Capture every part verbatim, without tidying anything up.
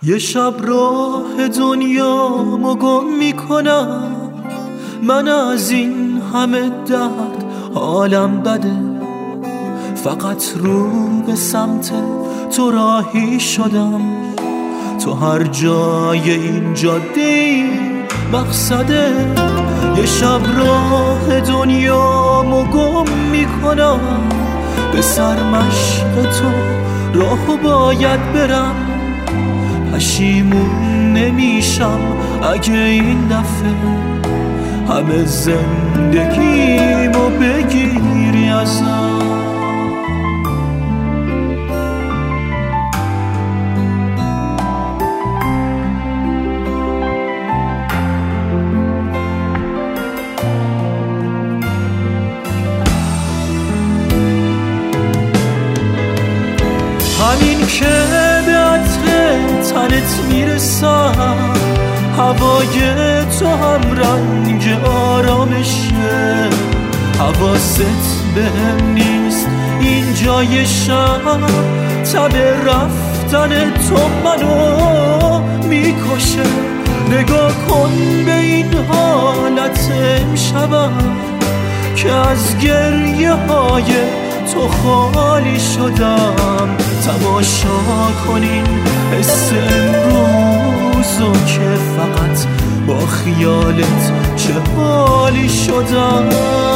یه شب راه دنیامو گم میکنم، من از این همه درد حالم بده، فقط رو به سمت تو راهی شدم، تو هر جای این جاده مقصده. یه شب راه دنیامو گم میکنم، به سر مشق تو راهو باید برم، پشیمون نمیشم اگه این دفعه همه زندگیمو بگیری ازم. همین که به عطر تنت میرسم، هوای تو هم رنگ آرامشه، حواست بهم نیست این جای شب، تب رفتن تو منو میکشه. نگاه کن به این حالت امشبم که از گریه های تو خالی شدم، تماشا کنین حس امروزو که فقط با خیالت چه حالی شدم.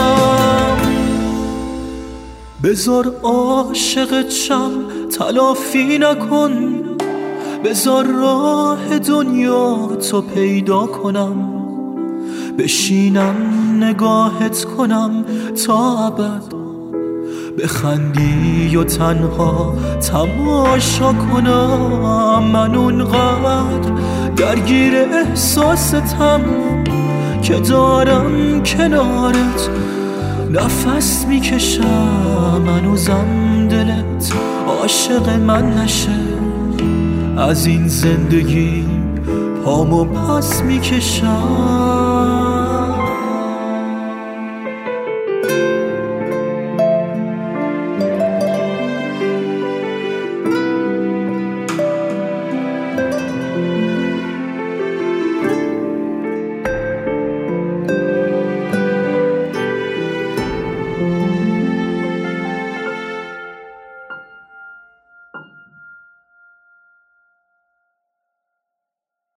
بذار عاشقت شم تلافی نکن، بذار راه دنیا تو پیدا کنم، بشینم نگاهت کنم تا ابد، بخندی و تنها تماشا کنم. من اونقدر درگیر احساستم که دارم کنارت نفس میکشم، هنوزم دلت عاشق من نشه، از این زندگی پامو پس میکشم.